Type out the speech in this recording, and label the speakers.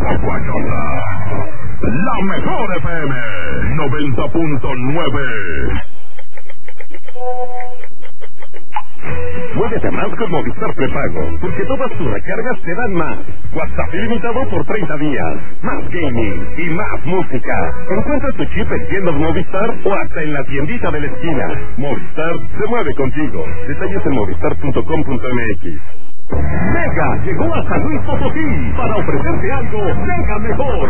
Speaker 1: Guayota. La mejor FM 90.9. Muévete más con Movistar Prepago, porque todas tus recargas te dan más. WhatsApp ilimitado por 30 días, más gaming y más música. Encuentra tu chip en tiendas Movistar o hasta en la tiendita de la esquina. Movistar se mueve contigo. Detalles en movistar.com.mx. Mega llegó a San Luis Potosí para ofrecerte algo mega mejor.